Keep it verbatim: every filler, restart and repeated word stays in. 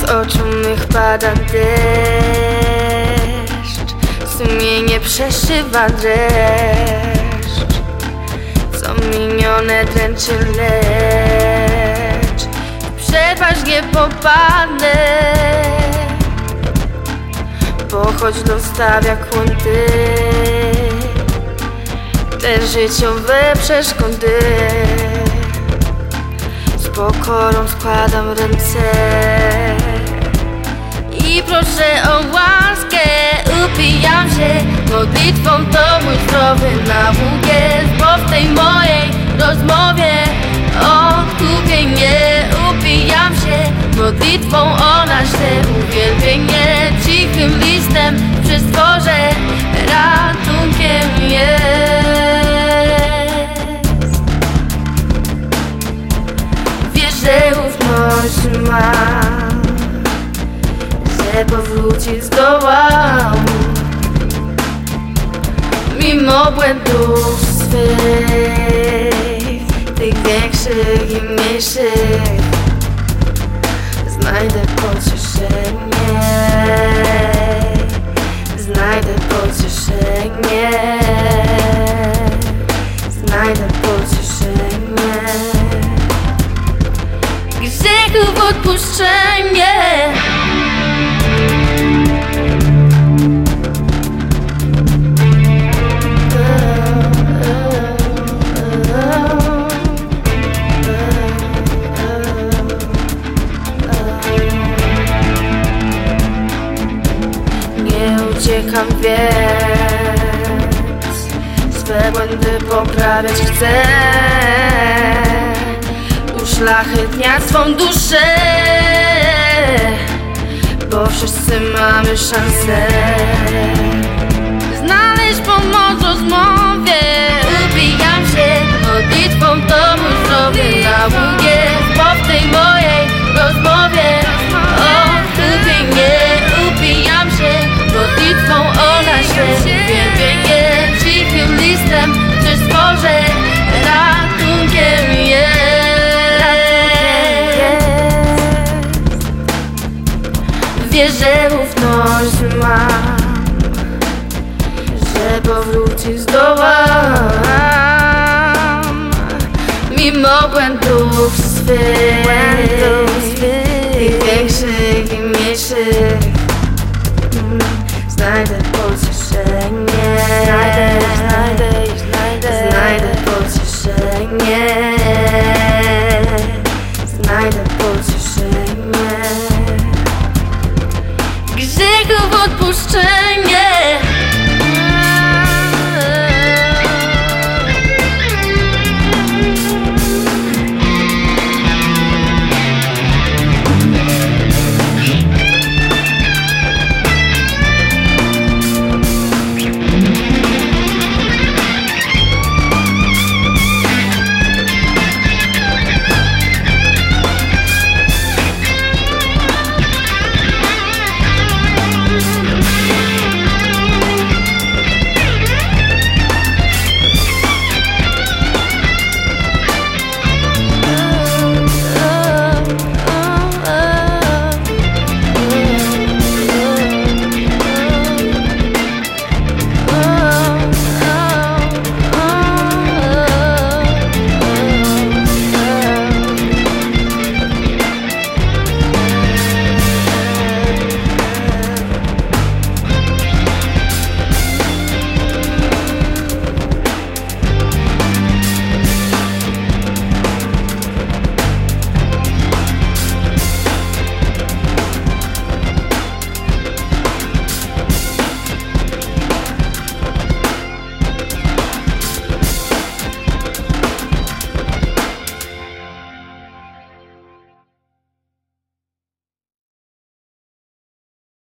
Z oczu mych pada deszcz, sumienie przeszywa dreszcz. Co minione dręczy, lecz w przepaść nie popadnę, bo choć dostawia kłąty te życiowe przeszkody, z pokorą składam ręce i proszę o łaskę. Upijam się modlitwą, to mój zdrowy nauk jest, bo w tej mojej rozmowie odkupię mnie. Upijam się modlitwą o nasze uwielbienie, cichym listem przy stworze ratunkiem jest. Wiesz, że ufność mam, że powrócić zdołam mimo błędów swych, tych większych i mniejszych. Znajdę pocieszenie, znajdę pocieszenie, znajdę pocieszenie. Grzechów odpuszczenie. Uciekam, więc swe błędy poprawiać chcę, uszlachetniać swą duszę, bo wszyscy mamy szansę znaleźć pomoc w rozmowie. Upijam się modlitwą, to mój zdrowy nauk jest, bo w tej mojej rozmowie odkupię mnie. Upijam się modlitwą o nasze uwielbienie, cichym listem przy stworze ratunkiem jest. Wiesz, że ufność mam, że powrócić zdołam mimo błędów swych, i większych i mniejszych. Znajdę pocieszenie, znajdę, znajdę, znajdę, znajdę